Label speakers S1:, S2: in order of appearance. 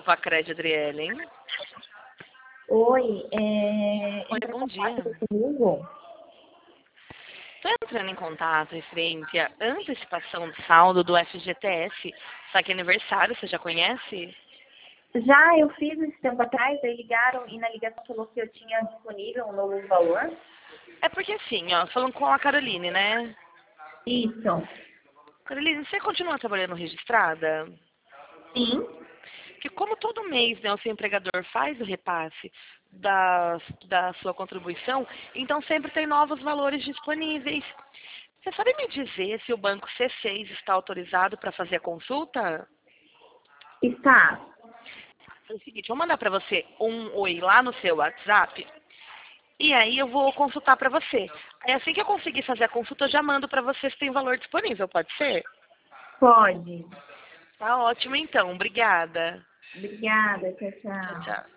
S1: Pacred, Adriele, hein?
S2: Oi,
S1: Oi,
S2: entra em
S1: bom dia.
S2: contato comigo?
S1: Estou entrando em contato referente à antecipação do saldo do FGTS. Só que é aniversário, você já conhece?
S2: Já eu fiz esse tempo atrás, aí ligaram e na ligação falou que eu tinha disponível um novo valor.
S1: É porque assim, ó, falando com a Caroline, né?
S2: Isso.
S1: Caroline, você continua trabalhando registrada?
S2: Sim.
S1: Que como todo mês, né, o seu empregador faz o repasse da sua contribuição, então sempre tem novos valores disponíveis. Você sabe me dizer se o banco C6 está autorizado para fazer a consulta?
S2: Está.
S1: É o seguinte, vou mandar para você um oi lá no seu WhatsApp e aí eu vou consultar para você. Aí assim que eu conseguir fazer a consulta, eu já mando para você se tem valor disponível, pode ser?
S2: Pode.
S1: Tá ótimo então, obrigada.
S2: Obrigada, tchau,
S1: Tchau,
S2: tchau.
S1: tchau.